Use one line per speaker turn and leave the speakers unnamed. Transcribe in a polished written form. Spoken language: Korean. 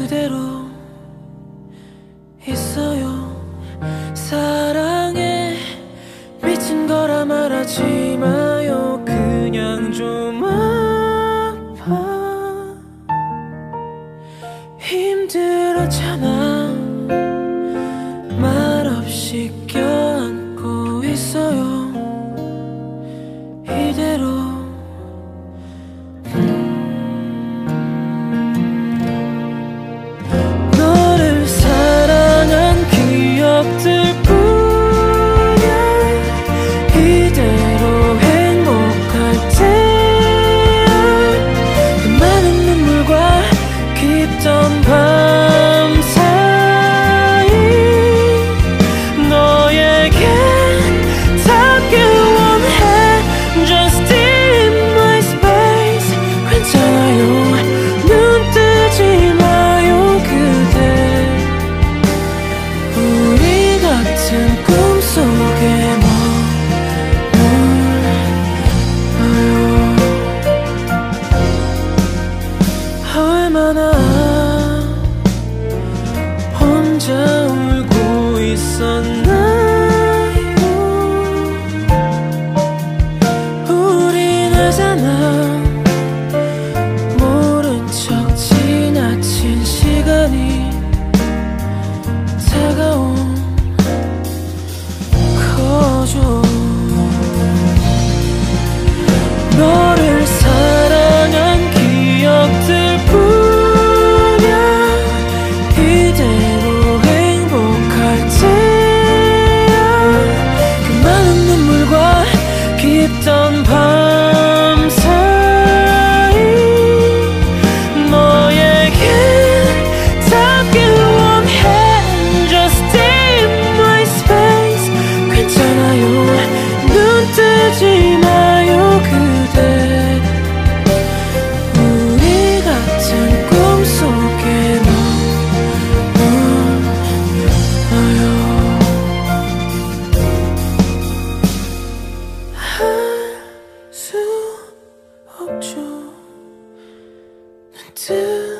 그대로 있어요. 사랑에 미친 거라 말하지 마요. 그냥 좀 아파 힘들었잖아. 말없이 껴안고 있어요. 이대로 너를 사랑한 기억들 뿐이야. 이대로 행복할 때야. 그 많은 눈물과 깊던 밤 사이 너에게 닿길 원해. Just in my space. 괜찮아요. 눈 뜨지 마요 그대. 우리 같은 꿈속에 머물러요. 얼마나 혼자 울고 있었나요. 우린 알잖아. 모른 척 지나친 시간이 다가온 거죠. 너를 사랑한 기억들 뿐이야. 이대로 행복할 때야. 그 많은 눈물과 깊던 밤 사이 너에게 닿길 원해. Just in my space. 괜찮아요. 눈 뜨지 마요 그대. 우리 같은 꿈속에 머물러요. 할 수 없죠. 눈